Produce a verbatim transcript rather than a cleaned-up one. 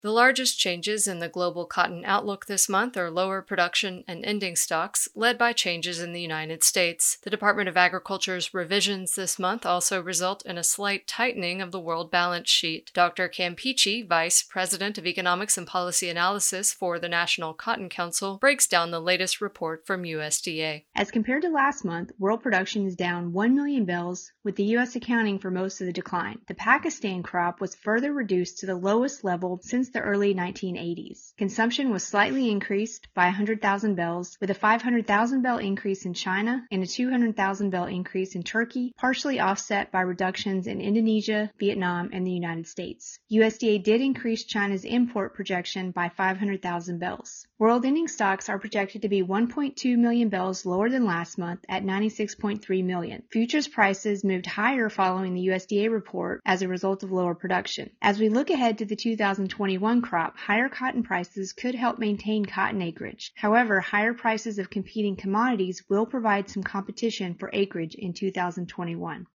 The largest changes in the global cotton outlook this month are lower production and ending stocks, led by changes in the United States. The Department of Agriculture's revisions this month also result in a slight tightening of the world balance sheet. Doctor Campeachy, Vice President of Economics and Policy Analysis for the National Cotton Council, breaks down the latest report from U S D A. As compared to last month, world production is down one million bales, with the U S accounting for most of the decline. The Pakistan crop was further reduced to the lowest level since the early nineteen eighties. Consumption was slightly increased by one hundred thousand bales, with a five hundred thousand bale increase in China and a two hundred thousand bale increase in Turkey, partially offset by reductions in Indonesia, Vietnam, and the United States. U S D A did increase China's import projection by five hundred thousand bales. World ending stocks are projected to be one point two million bales lower than last month at ninety-six point three million. Futures prices moved higher following the U S D A report as a result of lower production. As we look ahead to the two thousand twenty-one crop, higher cotton prices could help maintain cotton acreage. However, higher prices of competing commodities will provide some competition for acreage in two thousand twenty-one.